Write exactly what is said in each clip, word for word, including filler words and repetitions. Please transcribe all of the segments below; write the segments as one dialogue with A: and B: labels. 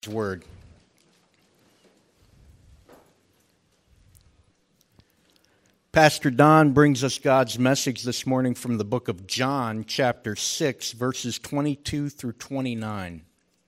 A: Word. Pastor Don brings us God's message this morning from the book of John, chapter six, verses twenty-two through twenty-nine.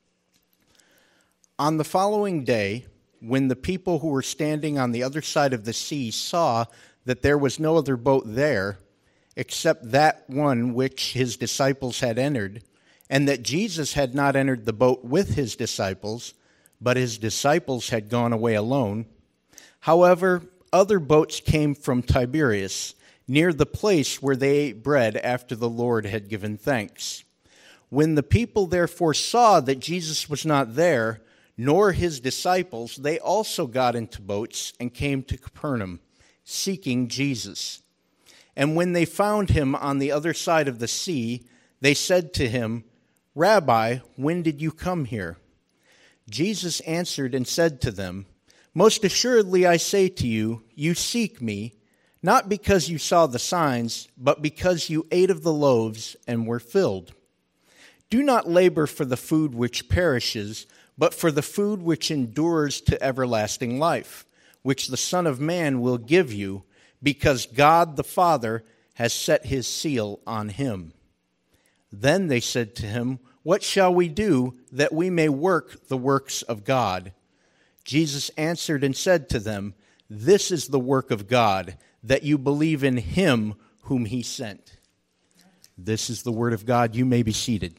A: On the following day, when the people who were standing on the other side of the sea saw that there was no other boat there, except that one which his disciples had entered, and that Jesus had not entered the boat with his disciples, but his disciples had gone away alone. However, other boats came from Tiberias, near the place where they ate bread after the Lord had given thanks. When the people therefore saw that Jesus was not there, nor his disciples, they also got into boats and came to Capernaum, seeking Jesus. And when they found him on the other side of the sea, they said to him, "Rabbi, when did you come here?" Jesus answered and said to them, "Most assuredly I say to you, you seek me, not because you saw the signs, but because you ate of the loaves and were filled. Do not labor for the food which perishes, but for the food which endures to everlasting life, which the Son of Man will give you, because God the Father has set his seal on him." Then they said to him, "What shall we do that we may work the works of God?" Jesus answered and said to them, "This is the work of God, that you believe in him whom he sent." This is the word of God. You may be seated.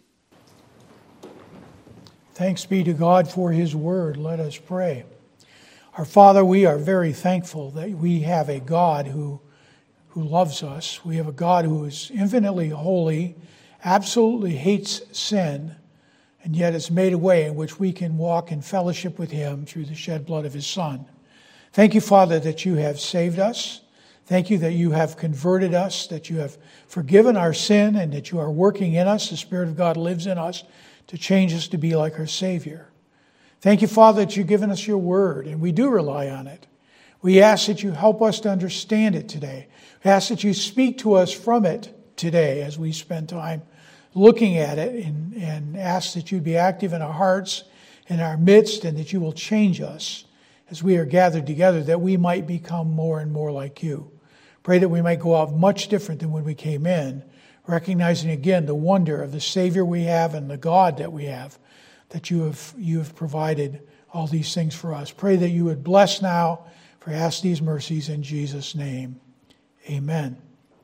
B: Thanks be to God for his word. Let us pray. Our Father, we are very thankful that we have a God who, who loves us. We have a God who is infinitely holy, absolutely hates sin, and yet has made a way in which we can walk in fellowship with him through the shed blood of his Son. Thank you, Father, that you have saved us. Thank you that you have converted us, that you have forgiven our sin, and that you are working in us. The Spirit of God lives in us to change us to be like our Savior. Thank you, Father, that you've given us your word, and we do rely on it. We ask that you help us to understand it today. We ask that you speak to us from it today as we spend time looking at it, and, and ask that you be active in our hearts, in our midst, and that you will change us as we are gathered together, that we might become more and more like you. Pray that we might go out much different than when we came in, recognizing again the wonder of the Savior we have and the God that we have, that you have you have provided all these things for us. Pray that you would bless now, for I ask these mercies in Jesus' name. Amen.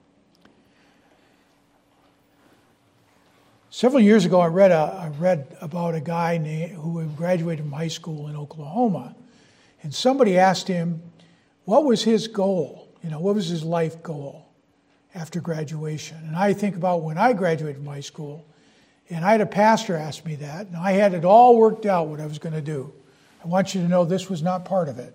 B: Several years ago, I read a, I read about a guy named, who had graduated from high school in Oklahoma, and somebody asked him, what was his goal? You know, what was his life goal after graduation? And I think about when I graduated from high school, and I had a pastor ask me that, and I had it all worked out what I was going to do. I want you to know this was not part of it.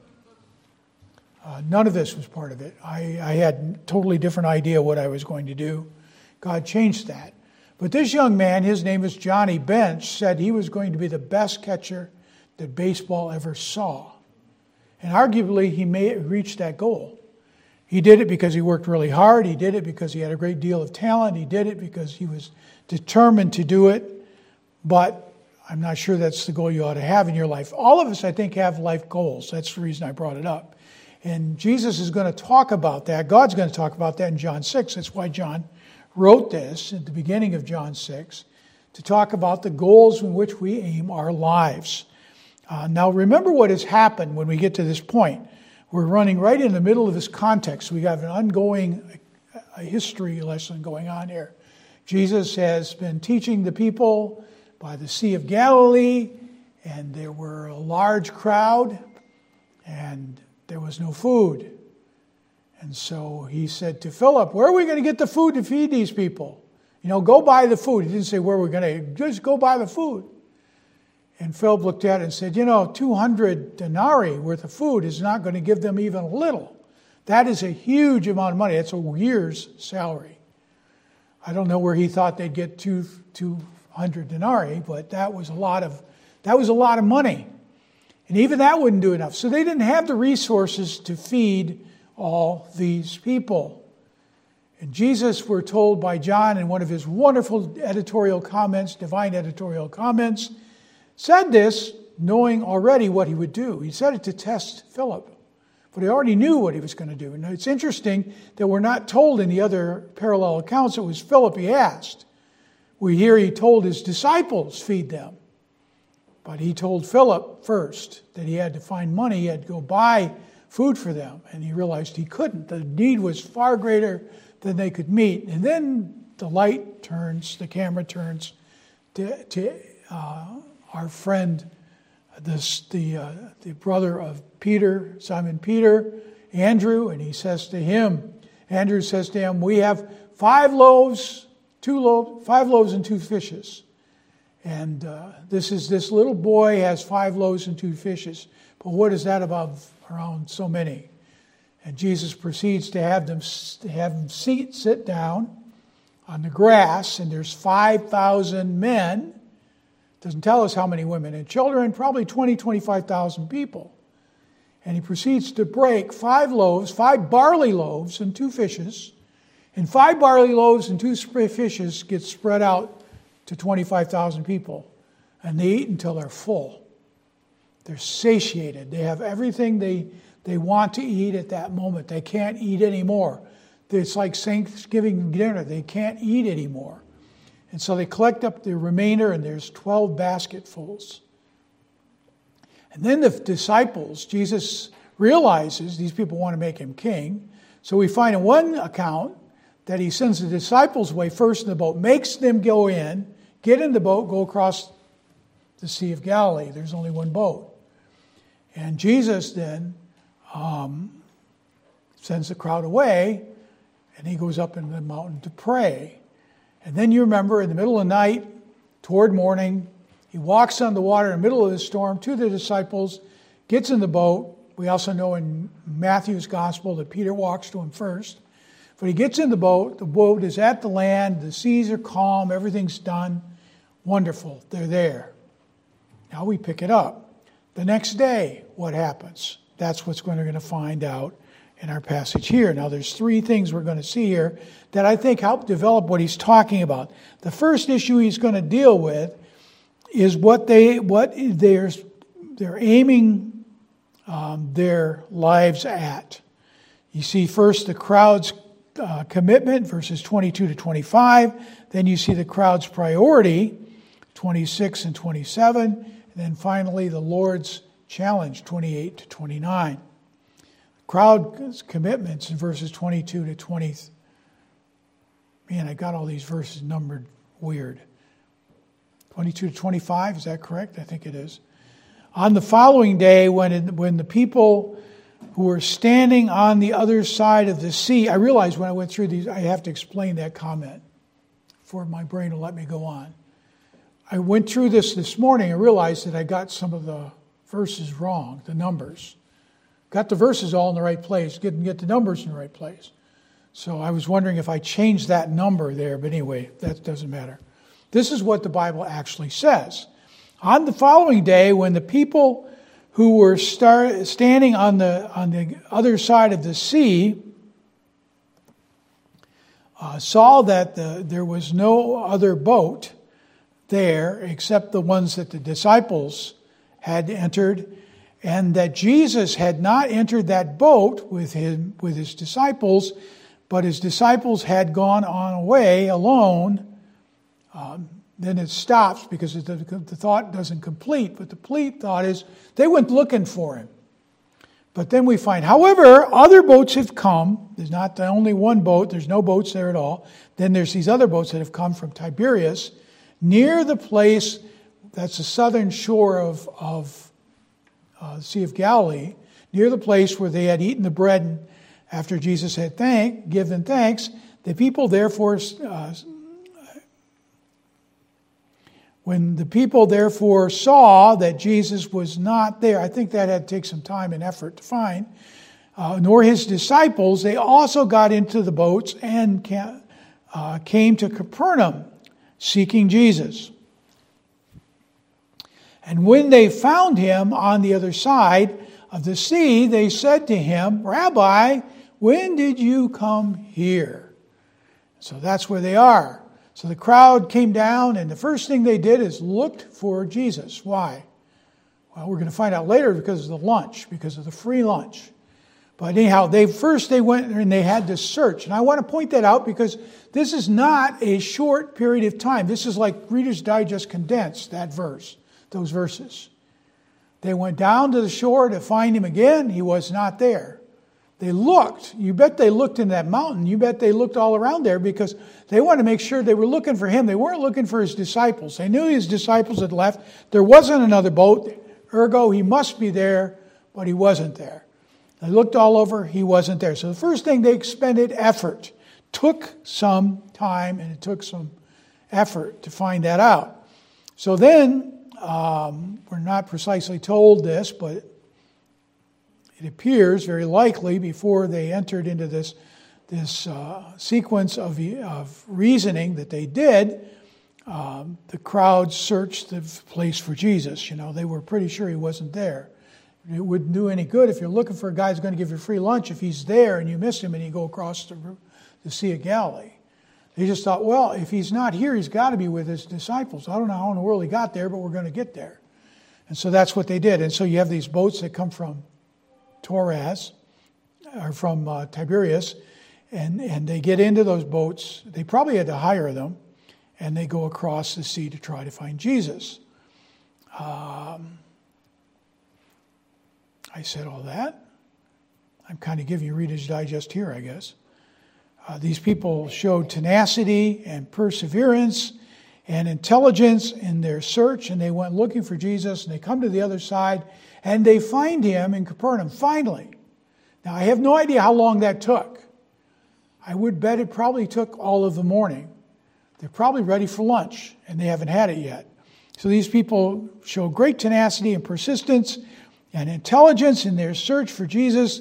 B: Uh, none of this was part of it. I, I had a totally different idea what I was going to do. God changed that. But this young man, his name is Johnny Bench, said he was going to be the best catcher that baseball ever saw. And arguably, he may have reached that goal. He did it because he worked really hard. He did it because he had a great deal of talent. He did it because he was determined to do it. But I'm not sure that's the goal you ought to have in your life. All of us, I think, have life goals. That's the reason I brought it up. And Jesus is going to talk about that. God's going to talk about that in John six. That's why John wrote this at the beginning of John six, to talk about the goals in which we aim our lives. Uh, now, remember what has happened when we get to this point. We're running right in the middle of this context. We have an ongoing a history lesson going on here. Jesus has been teaching the people by the Sea of Galilee, and there were a large crowd, and there was no food. And so he said to Philip, where are we going to get the food to feed these people? You know, go buy the food. He didn't say where we're going to, just go buy the food. And Philip looked at it and said, you know, two hundred denarii worth of food is not going to give them even a little. That is a huge amount of money. That's a year's salary. I don't know where he thought they'd get two, 200 denarii, but that was a lot of, that was a lot of money. And even that wouldn't do enough. So they didn't have the resources to feed all these people. And Jesus, we're told by John in one of his wonderful editorial comments, divine editorial comments, said this knowing already what he would do. He said it to test Philip, but he already knew what he was going to do. And it's interesting that we're not told in the other parallel accounts it was Philip he asked. We hear he told his disciples, feed them. But he told Philip first that he had to find money, he had to go buy food for them, and he realized he couldn't. The need was far greater than they could meet. And then the light turns, the camera turns to, to uh, our friend, this, the, uh, the brother of Peter, Simon Peter, Andrew, and he says to him, Andrew says to him, we have five loaves, two loaves, five loaves and two fishes. And uh, this is this little boy has five loaves and two fishes. But what is that about around so many? And Jesus proceeds to have them to have them sit, sit down on the grass, and there's five thousand men. Doesn't tell us how many women and children, probably twenty, twenty-five thousand people. And he proceeds to break five loaves, five barley loaves and two fishes. And five barley loaves and two fishes get spread out to twenty-five thousand people. And they eat until they're full. They're satiated. They have everything they, they want to eat at that moment. They can't eat anymore. It's like Thanksgiving dinner. They can't eat anymore. And so they collect up the remainder, and there's twelve basketfuls. And then the disciples, Jesus realizes these people want to make him king. So we find in one account that he sends the disciples away first in the boat, makes them go in, get in the boat, go across the Sea of Galilee. There's only one boat. And Jesus then um, sends the crowd away, and he goes up into the mountain to pray. And then you remember, in the middle of the night, toward morning, he walks on the water in the middle of the storm to the disciples, gets in the boat. We also know in Matthew's gospel that Peter walks to him first. But he gets in the boat, the boat is at the land, the seas are calm, everything's done. Wonderful, they're there. Now we pick it up. The next day, what happens? That's what's we're going to find out in our passage here. Now there's three things we're going to see here that I think help develop what he's talking about. The first issue he's going to deal with is what they what they're, they're aiming um, their lives at. You see first the crowd's uh, commitment, verses twenty-two to twenty-five. Then you see the crowd's priority, twenty-six and twenty-seven. And then finally the Lord's challenge, twenty-eight to twenty-nine. Crowd's commitments in verses twenty-two to twenty. Man, I got all these verses numbered weird. twenty-two to twenty-five, is that correct? I think it is. On the following day, when it, when the people who were standing on the other side of the sea, I realized when I went through these, I have to explain that comment for my brain to let me go on. I went through this this morning and realized that I got some of the verses wrong, the numbers. Got the verses all in the right place, didn't get the numbers in the right place. So I was wondering if I changed that number there, but anyway, that doesn't matter. This is what the Bible actually says. On the following day, when the people who were start, standing on the, on the other side of the sea uh, saw that the, there was no other boat there except the ones that the disciples had entered, and that Jesus had not entered that boat with him, with his disciples, but his disciples had gone on away alone. Um, then it stops because the, the thought doesn't complete. But the complete thought is they went looking for him. But then we find, however, other boats have come. There's not the only one boat. There's no boats there at all. Then there's these other boats that have come from Tiberias near the place that's the southern shore of, of uh, the Sea of Galilee, near the place where they had eaten the bread and after Jesus had thank, given thanks. The people therefore, uh, when the people therefore saw that Jesus was not there, I think that had to take some time and effort to find, uh, nor his disciples, they also got into the boats and ca- uh, came to Capernaum, seeking Jesus. And when they found him on the other side of the sea, they said to him, Rabbi, when did you come here? So that's where they are. So the crowd came down, and the first thing they did is looked for Jesus. Why? Well, we're going to find out later because of the lunch, because of the free lunch. But anyhow, they first they went and they had to search. And I want to point that out because this is not a short period of time. This is like Reader's Digest condensed, that verse, those verses. They went down to the shore to find him again. He was not there. They looked. You bet they looked in that mountain. You bet they looked all around there because they wanted to make sure they were looking for him. They weren't looking for his disciples. They knew his disciples had left. There wasn't another boat. Ergo, he must be there, but he wasn't there. They looked all over. He wasn't there. So the first thing, they expended effort. Took some time and it took some effort to find that out. So then, um, we're not precisely told this, but it appears very likely before they entered into this, this uh, sequence of, of reasoning that they did, um, the crowd searched the place for Jesus. You know, they were pretty sure he wasn't there. It wouldn't do any good if you're looking for a guy who's going to give you free lunch if he's there and you miss him and you go across the, the Sea of Galilee. They just thought, well, if he's not here, he's got to be with his disciples. I don't know how in the world he got there, but we're going to get there. And so that's what they did. And so you have these boats that come from Torres, or from uh, Tiberias, and, and they get into those boats. They probably had to hire them, and they go across the sea to try to find Jesus. Um, I said all that. I'm kind of giving you Reader's Digest here, I guess. Uh, these people showed tenacity and perseverance and intelligence in their search, and they went looking for Jesus, and they come to the other side, and they find him in Capernaum, finally. Now, I have no idea how long that took. I would bet it probably took all of the morning. They're probably ready for lunch, and they haven't had it yet. So these people show great tenacity and persistence and intelligence in their search for Jesus.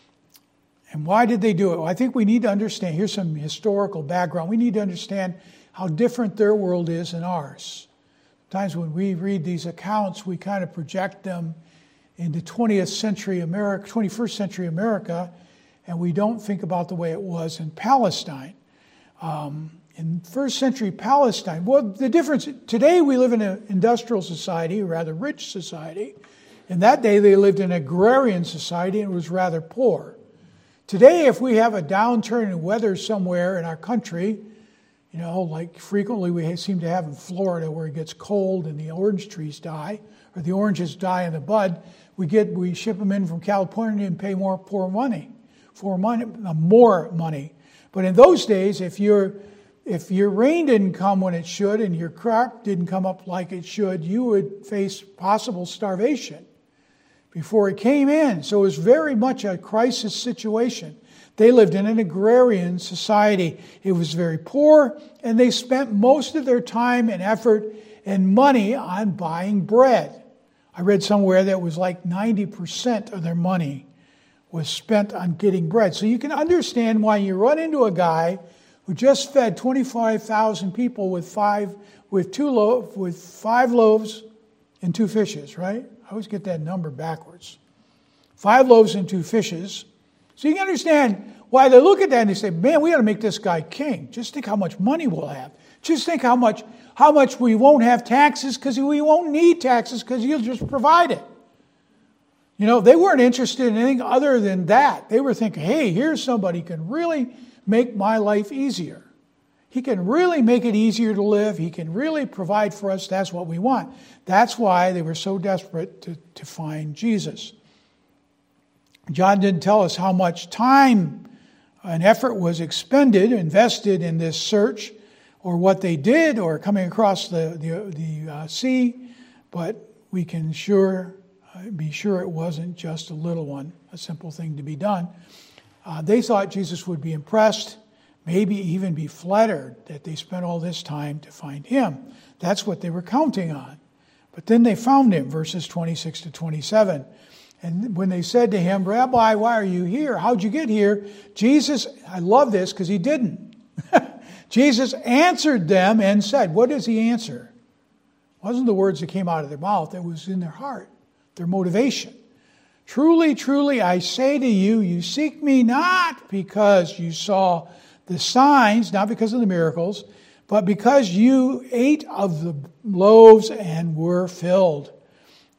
B: And why did they do it? Well, I think we need to understand, here's some historical background. We need to understand how different their world is than ours. Sometimes when we read these accounts, we kind of project them into twentieth century America, twenty-first century America, and we don't think about the way it was in Palestine. Um, in first century Palestine, well, the difference, today we live in an industrial society, a rather rich society. In that day, they lived in an agrarian society and it was rather poor. Today, if we have a downturn in weather somewhere in our country, you know, like frequently we seem to have in Florida where it gets cold and the orange trees die, or the oranges die in the bud, we get we ship them in from California and pay more poor money, for money, more money. But in those days, if your if your rain didn't come when it should and your crop didn't come up like it should, you would face possible starvation before it came in. So it was very much a crisis situation. They lived in an agrarian society. It was very poor, and they spent most of their time and effort and money on buying bread. I read somewhere that it was like ninety percent of their money was spent on getting bread. So you can understand why you run into a guy who just fed twenty-five thousand people with five with two lo- with five loaves and two fishes, right? I always get that number backwards. Five loaves and two fishes. So you can understand why they look at that and they say, man, we got to make this guy king. Just think how much money we'll have. Just think how much how much we won't have taxes because we won't need taxes because he'll just provide it. You know, they weren't interested in anything other than that. They were thinking, hey, here's somebody who can really make my life easier. He can really make it easier to live. He can really provide for us. That's what we want. That's why they were so desperate to, to find Jesus. John didn't tell us how much time and effort was expended, invested in this search, or what they did, or coming across the, the, the uh, sea, but we can sure uh, be sure it wasn't just a little one, a simple thing to be done. Uh, they thought Jesus would be impressed, maybe even be flattered that they spent all this time to find him. That's what they were counting on. But then they found him, verses twenty-six to twenty-seven. And when they said to him, Rabbi, why are you here? How'd you get here? Jesus, I love this because he didn't. Jesus answered them and said, what does he answer? It wasn't the words that came out of their mouth. It was in their heart, their motivation. Truly, truly, I say to you, you seek me not because you saw the signs, not because of the miracles, but because you ate of the loaves and were filled.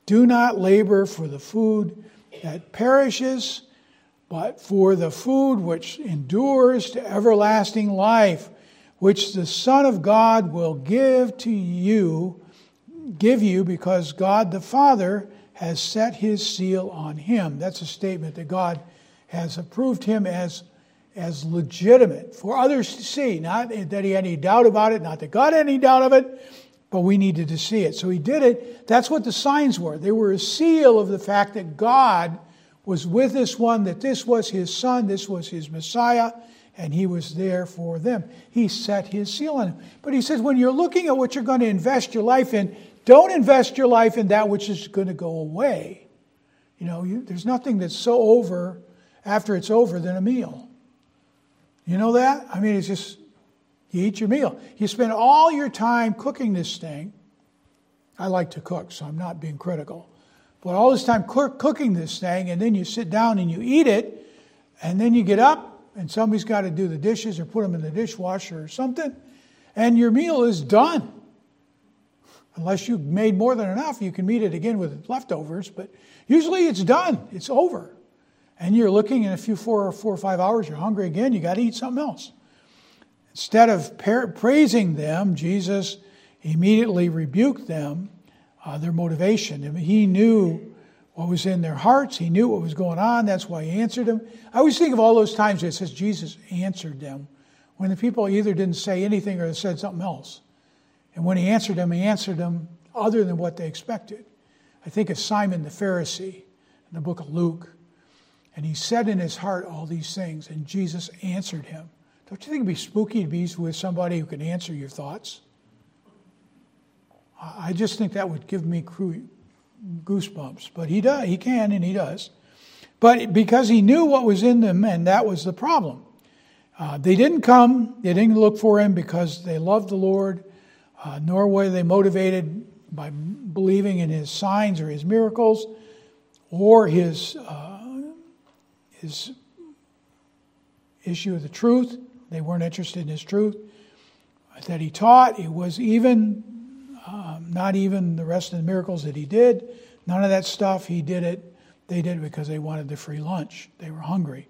B: Do not labor for the food that perishes, but for the food which endures to everlasting life, which the Son of God will give to you, give you because God the Father has set his seal on him. That's a statement that God has approved him as, as legitimate for others to see. Not that he had any doubt about it, not that God had any doubt of it, but we needed to see it. So he did it. That's what the signs were. They were a seal of the fact that God was with this one, that this was his son, this was his Messiah, and he was there for them. He set his seal on him. But he says, when you're looking at what you're going to invest your life in, don't invest your life in that which is going to go away. You know, you, there's nothing that's so over after it's over than a meal. You know that? I mean, it's just, you eat your meal. You spend all your time cooking this thing. I like to cook, so I'm not being critical. But all this time cook, cooking this thing, and then you sit down and you eat it, and then you get up, and somebody's got to do the dishes or put them in the dishwasher or something, and your meal is done. Unless you've made more than enough, you can eat it again with leftovers, but usually it's done. It's over. And you're looking in a few four or four or five hours, you're hungry again, you got to eat something else. Instead of par- praising them, Jesus immediately rebuked them, uh, their motivation. I mean, he knew what was in their hearts. He knew what was going on. That's why he answered them. I always think of all those times where it says Jesus answered them, when the people either didn't say anything or said something else. And when he answered them, he answered them other than what they expected. I think of Simon the Pharisee in the book of Luke. And he said in his heart all these things, and Jesus answered him. Don't you think it'd be spooky to be with somebody who can answer your thoughts? I just think that would give me goosebumps. But he does, he can, and he does. But because he knew what was in them, and that was the problem. Uh, they didn't come, they didn't look for him because they loved the Lord, uh, nor were they motivated by believing in his signs or his miracles, or his uh, his issue of the truth. They weren't interested in his truth that he taught. It was even, um, not even the rest of the miracles that he did. None of that stuff. He did it. They did it because they wanted the free lunch. They were hungry.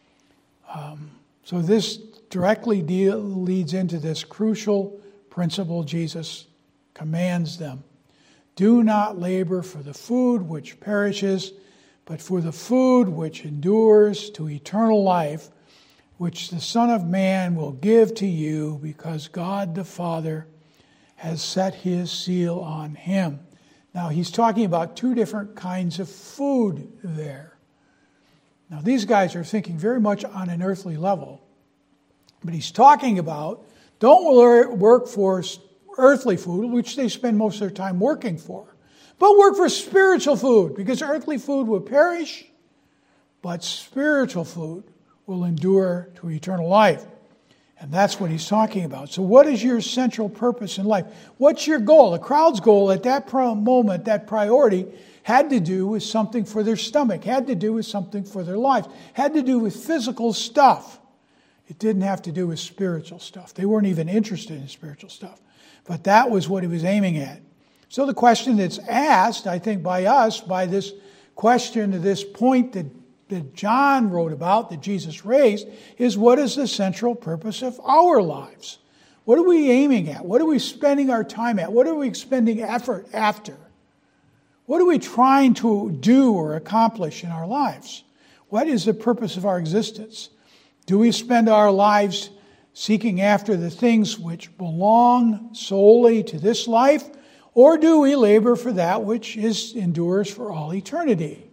B: Um, so this directly deal, leads into this crucial principle Jesus commands them. Do not labor for the food which perishes, but for the food which endures to eternal life, which the Son of Man will give to you, because God the Father has set his seal on him. Now, he's talking about two different kinds of food there. Now, these guys are thinking very much on an earthly level. But he's talking about, don't work for earthly food, which they spend most of their time working for, but work for spiritual food, because earthly food will perish, but spiritual food will endure to eternal life. And that's what he's talking about. So what is your central purpose in life? What's your goal? The crowd's goal at that moment, that priority, had to do with something for their stomach, had to do with something for their lives, had to do with physical stuff. It didn't have to do with spiritual stuff. They weren't even interested in spiritual stuff. But that was what he was aiming at. So the question that's asked, I think, by us, by this question to this point that that John wrote about, that Jesus raised, is what is the central purpose of our lives? What are we aiming at? What are we spending our time at? What are we expending effort after? What are we trying to do or accomplish in our lives? What is the purpose of our existence? Do we spend our lives seeking after the things which belong solely to this life, or do we labor for that which is endures for all eternity?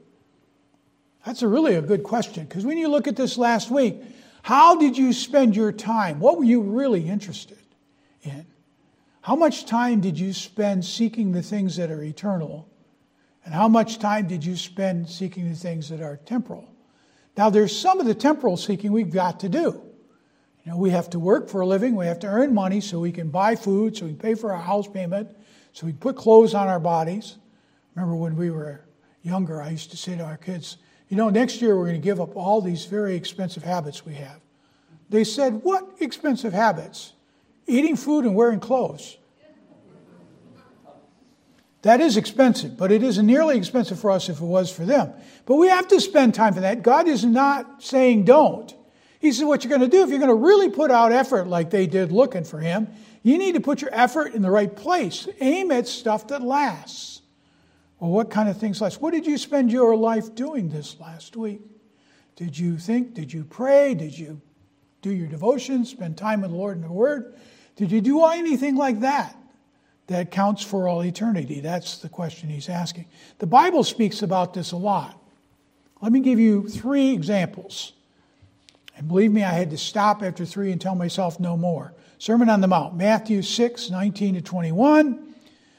B: That's a really a good question, because when you look at this last week, how did you spend your time? What were you really interested in? How much time did you spend seeking the things that are eternal? And how much time did you spend seeking the things that are temporal? Now, there's some of the temporal seeking we've got to do. You know, we have to work for a living. We have to earn money so we can buy food, so we can pay for our house payment, so we can put clothes on our bodies. Remember when we were younger, I used to say to our kids, you know, next year we're going to give up all these very expensive habits we have. They said, what expensive habits? Eating food and wearing clothes. That is expensive, but it isn't nearly expensive for us if it was for them. But we have to spend time for that. God is not saying don't. He says what you're going to do, if you're going to really put out effort like they did looking for him, you need to put your effort in the right place. Aim at stuff that lasts. Well, what kind of things last? What did you spend your life doing this last week? Did you think? Did you pray? Did you do your devotions, spend time with the Lord in the Word? Did you do anything like that that counts for all eternity? That's the question he's asking. The Bible speaks about this a lot. Let me give you three examples. And believe me, I had to stop after three and tell myself no more. Sermon on the Mount, Matthew six, nineteen to twenty-one.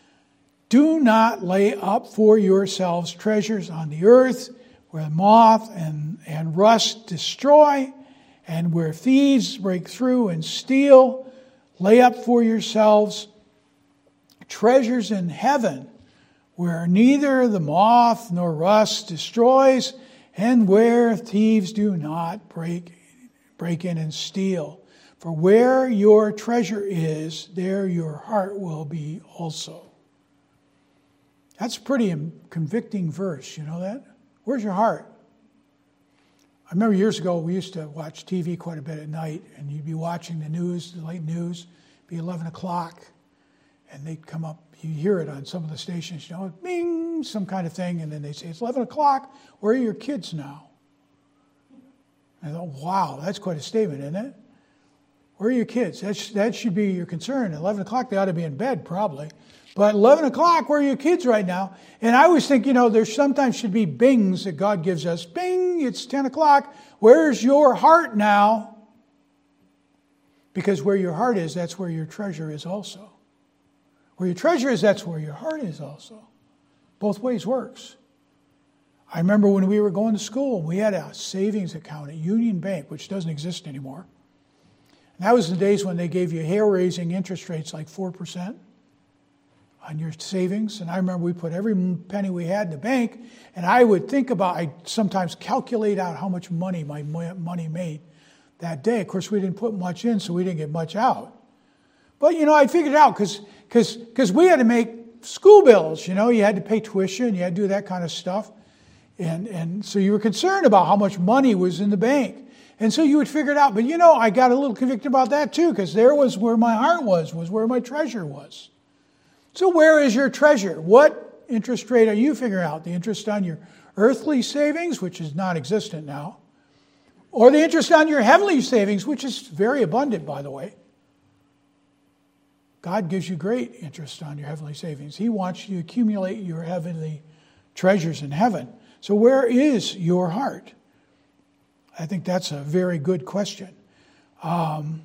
B: Do not lay up for yourselves treasures on the earth where moth and, and rust destroy and where thieves break through and steal. Lay up for yourselves treasures in heaven, where neither the moth nor rust destroys, and where thieves do not break, break in and steal. For where your treasure is, there your heart will be also. That's a pretty convicting verse, you know that? Where's your heart? I remember years ago we used to watch T V quite a bit at night, and you'd be watching the news, the late news, it'd be eleven o'clock, and they'd come up, you hear it on some of the stations, you know, bing, some kind of thing, and then they'd say, it's eleven o'clock, where are your kids now? And I thought, wow, that's quite a statement, isn't it? Where are your kids? That's, that should be your concern. At eleven o'clock, they ought to be in bed, probably. But eleven o'clock, where are your kids right now? And I always think, you know, there sometimes should be bings that God gives us. Bing, it's ten o'clock. Where's your heart now? Because where your heart is, that's where your treasure is also. Where your treasure is, that's where your heart is also. Both ways works. I remember when we were going to school, we had a savings account at Union Bank, which doesn't exist anymore. And that was the days when they gave you hair-raising interest rates like four percent. On your savings. And I remember we put every penny we had in the bank, and I would think about, I sometimes calculate out how much money my money made that day. Of course, we didn't put much in, so we didn't get much out. But, you know, I figured it out because because because we had to make school bills, you know. You had to pay tuition, you had to do that kind of stuff. And, and so you were concerned about how much money was in the bank. And so you would figure it out. But, you know, I got a little convicted about that, too, because there was where my heart was, was where my treasure was. So where is your treasure? What interest rate are you figuring out? The interest on your earthly savings, which is non-existent now, or the interest on your heavenly savings, which is very abundant, by the way. God gives you great interest on your heavenly savings. He wants you to accumulate your heavenly treasures in heaven. So where is your heart? I think that's a very good question. Um,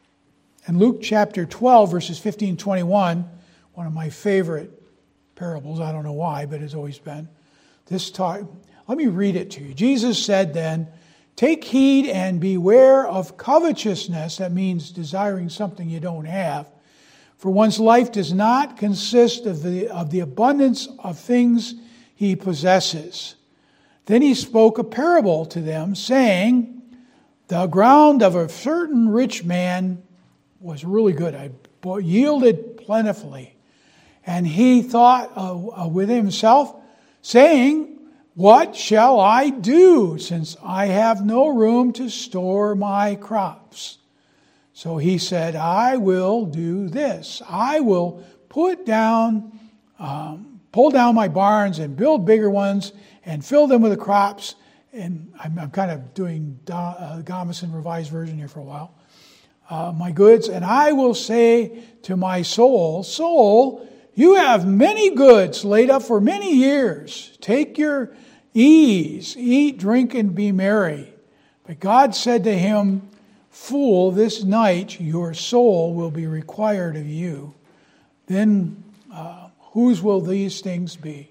B: in Luke chapter twelve, verses fifteen and twenty-one, one of my favorite parables, I don't know why, but it's always been. This time, let me read it to you. Jesus said then, take heed and beware of covetousness. That means desiring something you don't have. For one's life does not consist of the, of the abundance of things he possesses. Then he spoke a parable to them, saying, the ground of a certain rich man was really good. I yielded plentifully. And he thought uh, with himself, saying, what shall I do, since I have no room to store my crops? So he said, I will do this. I will put down, um, pull down my barns and build bigger ones and fill them with the crops. And I'm, I'm kind of doing Do, uh, Gomison Revised Version here for a while. Uh, my goods. And I will say to my soul, soul, you have many goods laid up for many years. Take your ease, eat, drink, and be merry. But God said to him, fool, this night your soul will be required of you. Then uh, whose will these things be,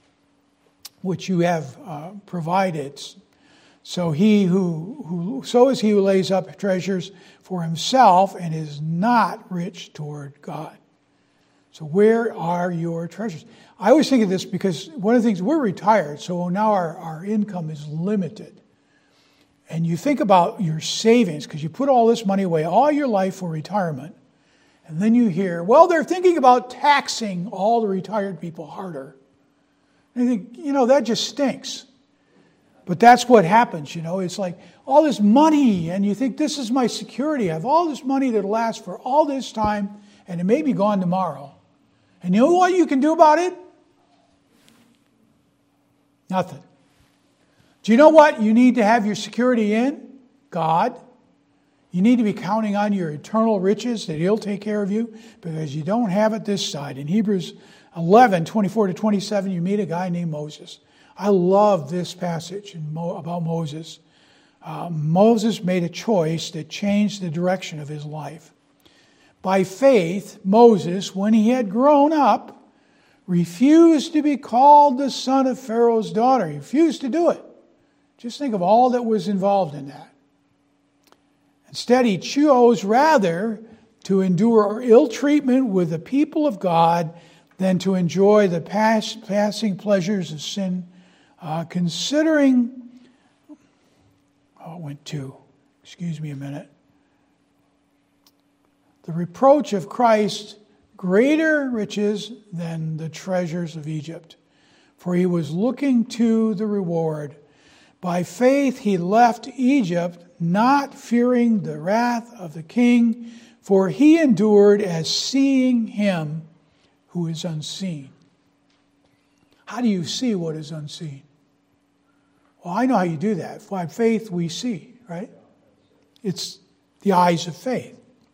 B: which you have uh, provided? So he who, who so is he who lays up treasures for himself and is not rich toward God. So where are your treasures? I always think of this because one of the things, we're retired, so now our, our income is limited. And you think about your savings, because you put all this money away all your life for retirement. And then you hear, well, they're thinking about taxing all the retired people harder. And you think, you know, that just stinks. But that's what happens, you know. It's like all this money, and you think, this is my security. I have all this money that'll last for all this time, and it may be gone tomorrow. And you know what you can do about it? Nothing. Do you know what you need to have your security in? God. You need to be counting on your eternal riches that He'll take care of you, because you don't have it this side. In Hebrews eleven, twenty-four to twenty-seven, you meet a guy named Moses. I love this passage about Moses. Uh, Moses made a choice that changed the direction of his life. By faith, Moses, when he had grown up, refused to be called the son of Pharaoh's daughter. He refused to do it. Just think of all that was involved in that. Instead, he chose rather to endure ill treatment with the people of God than to enjoy the pass, passing pleasures of sin, uh, considering, oh, it went two, excuse me a minute, the reproach of Christ greater riches than the treasures of Egypt, for he was looking to the reward. By faith he left Egypt, not fearing the wrath of the king, for he endured as seeing him who is unseen. How do you see what is unseen? Well, I know how you do that. By faith we see, right? It's the eyes of faith.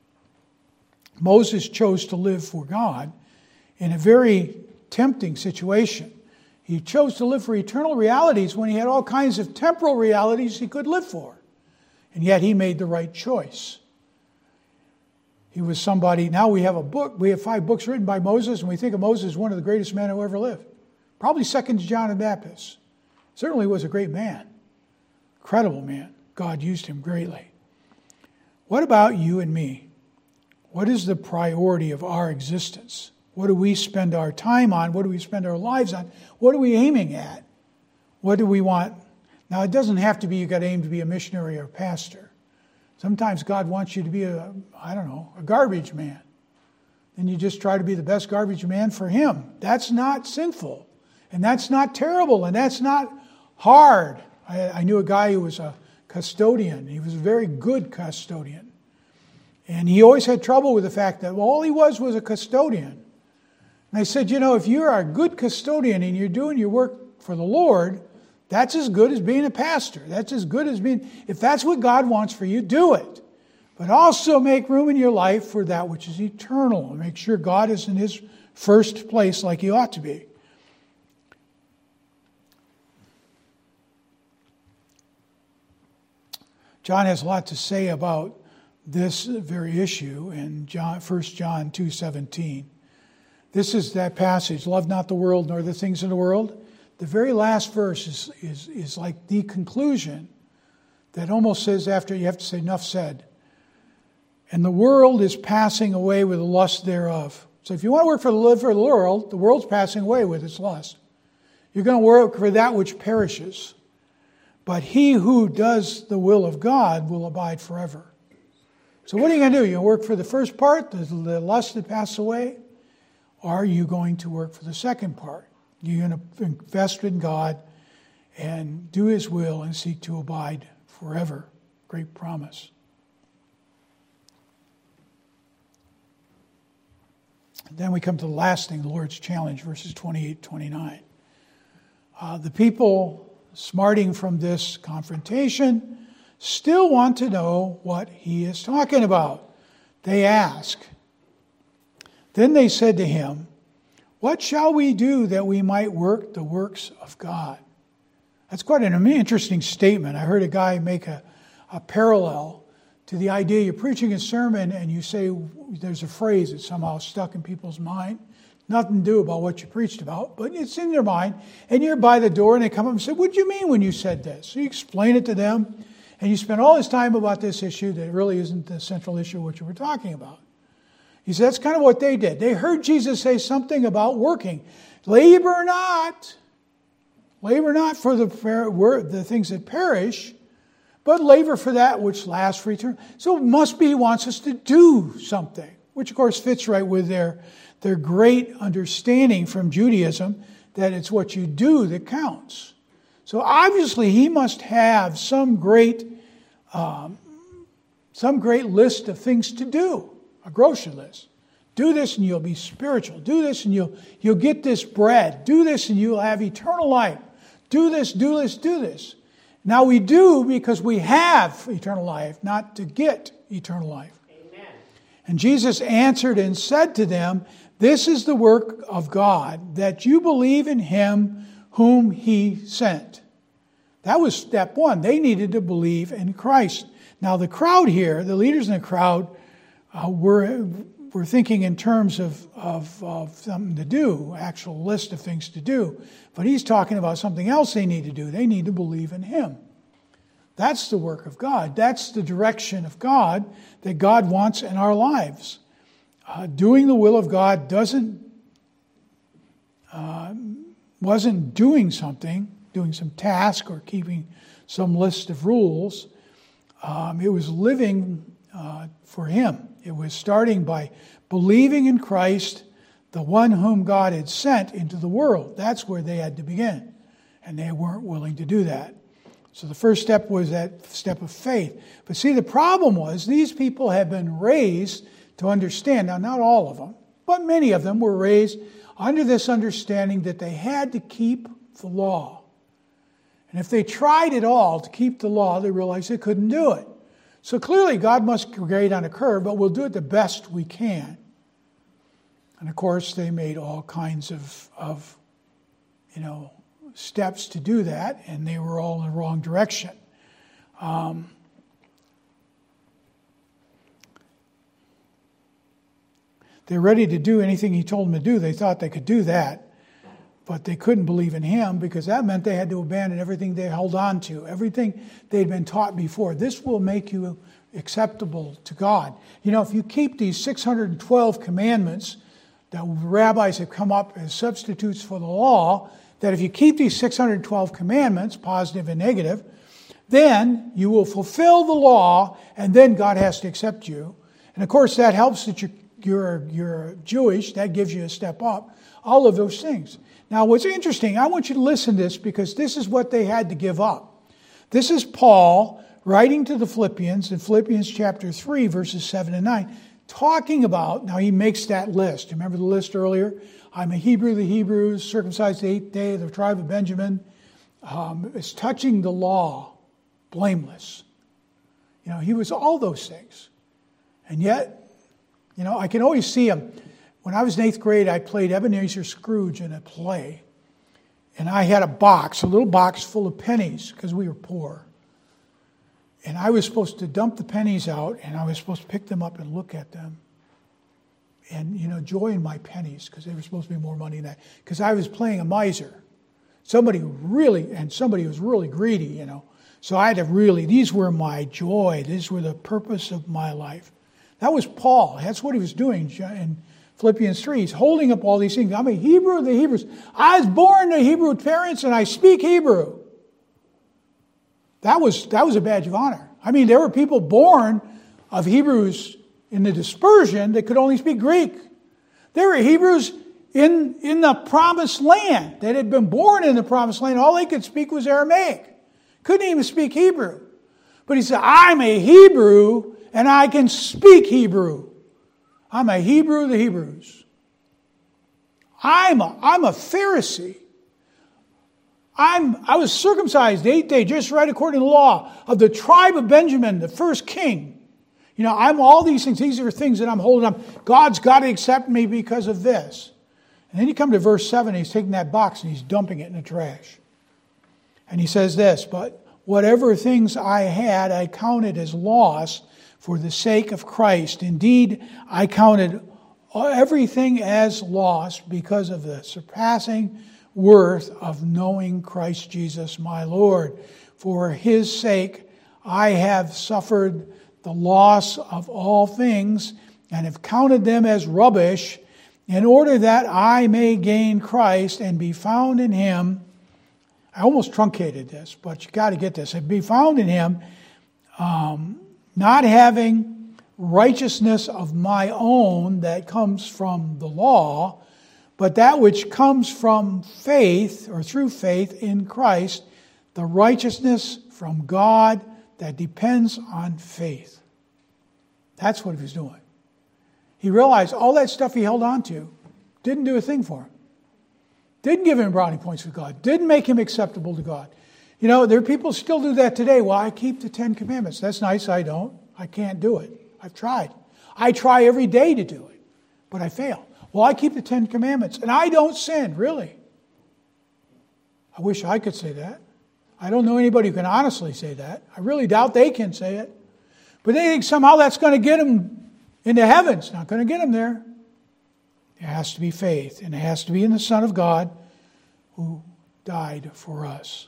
B: Moses chose to live for God in a very tempting situation. He chose to live for eternal realities when he had all kinds of temporal realities he could live for. And yet he made the right choice. He was somebody, now we have a book, we have five books written by Moses, and we think of Moses as one of the greatest men who ever lived. Probably second to John the Baptist. Certainly was a great man. Incredible man. God used him greatly. What about you and me? What is the priority of our existence? What do we spend our time on? What do we spend our lives on? What are we aiming at? What do we want? Now, it doesn't have to be you got to aim to be a missionary or a pastor. Sometimes God wants you to be a, I don't know, a garbage man. And you just try to be the best garbage man for Him. That's not sinful. And that's not terrible. And that's not hard. I, I knew a guy who was a custodian. He was a very good custodian. And he always had trouble with the fact that all he was was a custodian. And I said, you know, if you're a good custodian and you're doing your work for the Lord, that's as good as being a pastor. That's as good as being, if that's what God wants for you, do it. But also make room in your life for that which is eternal. And make sure God is in His first place like He ought to be. John has a lot to say about this very issue in John, First John two seventeen. This is that passage, love not the world nor the things in the world. The very last verse is, is, is like the conclusion that almost says after, you have to say, enough said. And the world is passing away with the lust thereof. So if you want to work for the, live for the world, the world's passing away with its lust. You're going to work for that which perishes. But he who does the will of God will abide forever. So what are you going to do? You're going to work for the first part, the, the lust that passes away? Or are you going to work for the second part? You're going to invest in God and do His will and seek to abide forever. Great promise. And then we come to the last thing, the Lord's challenge, verses twenty-eight to twenty-nine. Uh, the people smarting from this confrontation still want to know what He is talking about. They ask. Then they said to Him, what shall we do that we might work the works of God? That's quite an interesting statement. I heard a guy make a, a parallel to the idea you're preaching a sermon and you say there's a phrase that's somehow stuck in people's mind. Nothing to do about what you preached about, but it's in their mind. And you're by the door and they come up and say, what did you mean when you said this? So you explain it to them and you spend all this time about this issue that really isn't the central issue of what you were talking about. He said that's kind of what they did. They heard Jesus say something about working. Labor not. Labor not for the, the things that perish, but labor for that which lasts for eternity. So it must be He wants us to do something. which of course fits right with their, their great understanding from Judaism that it's what you do that counts. So obviously he must have some great, um, some great list of things to do, a grocery list. Do this and you'll be spiritual. Do this and you'll, you'll get this bread. Do this and you'll have eternal life. Do this, do this, do this. Now we do because we have eternal life, not to get eternal life. Amen. And Jesus answered and said to them, this is the work of God, that you believe in him whom he sent. That was step one. They needed to believe in Christ. Now the crowd here, the leaders in the crowd, uh, were, were thinking in terms of, of, of something to do, actual list of things to do. But he's talking about something else they need to do. They need to believe in him. That's the work of God. That's the direction of God that God wants in our lives. Uh, doing the will of God doesn't uh, wasn't doing something, doing some task or keeping some list of rules. Um, it was living uh, for him. It was starting by believing in Christ, the one whom God had sent into the world. That's where they had to begin. And they weren't willing to do that. So the first step was that step of faith. But see, the problem was these people had been raised to understand. Now, not all of them, but many of them were raised under this understanding that they had to keep the law. And if they tried at all to keep the law, they realized they couldn't do it. So clearly God must grade on a curve, but we'll do it the best we can. And of course, they made all kinds of, of you know, steps to do that, and they were all in the wrong direction. Um, they're ready to do anything he told them to do. They thought they could do that, but they couldn't believe in him because that meant they had to abandon everything they held on to, everything they'd been taught before. This will make you acceptable to God. You know, if you keep these six hundred twelve commandments that rabbis have come up as substitutes for the law, that if you keep these six hundred twelve commandments, positive and negative, then you will fulfill the law, and then God has to accept you. And of course, that helps that you're, you're, you're Jewish. That gives you a step up. All of those things. Now, what's interesting, I want you to listen to this because this is what they had to give up. This is Paul writing to the Philippians in Philippians chapter three, verses seven and nine, talking about, now he makes that list. Remember the list earlier? I'm a Hebrew of the Hebrews, circumcised the eighth day of the tribe of Benjamin. Um, it's touching the law, blameless. You know, he was all those things. And yet, you know, I can always see him. When I was in eighth grade, I played Ebenezer Scrooge in a play. And I had a box, a little box full of pennies, because we were poor. And I was supposed to dump the pennies out, and I was supposed to pick them up and look at them. And, you know, joy in my pennies, because they were supposed to be more money than that. Because I was playing a miser. Somebody really, and somebody was really greedy, you know. So I had to really, these were my joy. These were the purpose of my life. That was Paul. That's what he was doing in Philippians three. He's holding up all these things. I'm a Hebrew of the Hebrews. I was born to Hebrew parents, and I speak Hebrew. That was, that was a badge of honor. I mean, there were people born of Hebrews in the dispersion that could only speak Greek. There were Hebrews in, in the promised land that had been born in the promised land. All they could speak was Aramaic. Couldn't even speak Hebrew. But he said, I'm a Hebrew and I can speak Hebrew. I'm a Hebrew of the Hebrews. I'm a, I'm a Pharisee. I'm, I was circumcised eighth day, just right according to the law, of the tribe of Benjamin, the first king. You know, I'm all these things. These are things that I'm holding up. God's got to accept me because of this. And then you come to verse seven, he's taking that box and he's dumping it in the trash. And he says this, but whatever things I had, I counted as loss for the sake of Christ. Indeed, I counted everything as loss because of the surpassing worth of knowing Christ Jesus my Lord. For his sake, I have suffered the loss of all things, and have counted them as rubbish, in order that I may gain Christ and be found in him. I almost truncated this, but you got to get this. And be found in him, um, not having righteousness of my own that comes from the law, but that which comes from faith or through faith in Christ, the righteousness from God that depends on faith. That's what he was doing. He realized all that stuff he held on to didn't do a thing for him. Didn't give him brownie points with God. Didn't make him acceptable to God. You know, there are people who still do that today. Well, I keep the Ten Commandments. That's nice, I don't. I can't do it. I've tried. I try every day to do it, but I fail. Well, I keep the Ten Commandments, and I don't sin, really. I wish I could say that. I don't know anybody who can honestly say that. I really doubt they can say it. But they think somehow that's going to get them into heaven. It's not going to get them there. There has to be faith, and it has to be in the Son of God who died for us.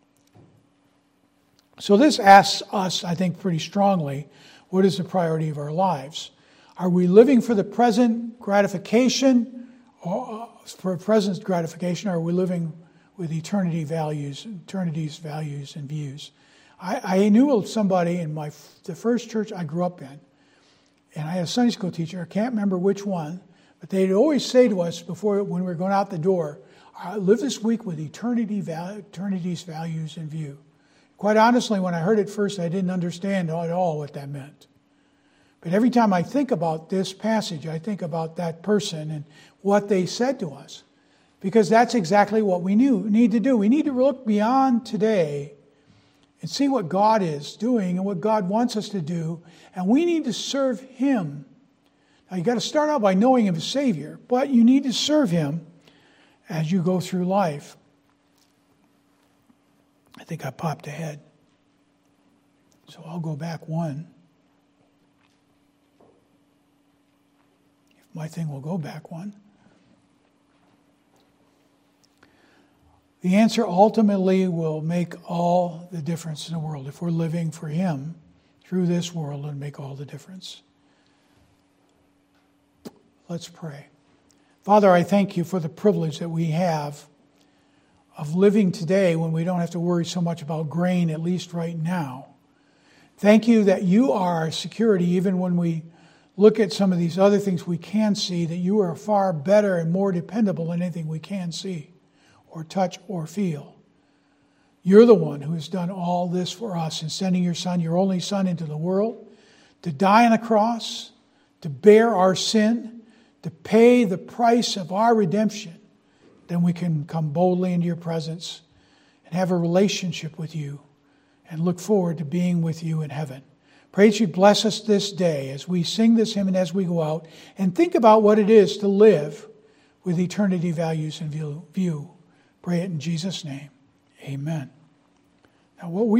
B: So this asks us, I think, pretty strongly, what is the priority of our lives? Are we living for the present gratification, or for present gratification, or are we living with eternity values, eternity's values and views? I, I knew somebody in my the first church I grew up in, and I had a Sunday school teacher. I can't remember which one, but they'd always say to us before when we were going out the door, "Live this week with eternity eternity's values in view." Quite honestly, when I heard it first, I didn't understand at all what that meant. But every time I think about this passage, I think about that person and what they said to us. Because that's exactly what we knew, need to do. We need to look beyond today and see what God is doing and what God wants us to do. And we need to serve Him. Now, you've got to start out by knowing Him as Savior, but you need to serve Him as you go through life. I think I popped ahead. So I'll go back one. If my thing will go back one. The answer ultimately will make all the difference in the world. If we're living for Him through this world, it'll make all the difference. Let's pray. Father, I thank You for the privilege that we have of living today when we don't have to worry so much about grain, at least right now. Thank You that You are our security, even when we look at some of these other things we can see, that You are far better and more dependable than anything we can see or touch or feel. You're the one who has done all this for us in sending Your Son, Your only Son, into the world to die on a cross, to bear our sin, to pay the price of our redemption. Then we can come boldly into Your presence and have a relationship with You and look forward to being with You in heaven. Pray that You bless us this day as we sing this hymn and as we go out and think about what it is to live with eternity values in view. Pray it in Jesus' name. Amen. Now, what we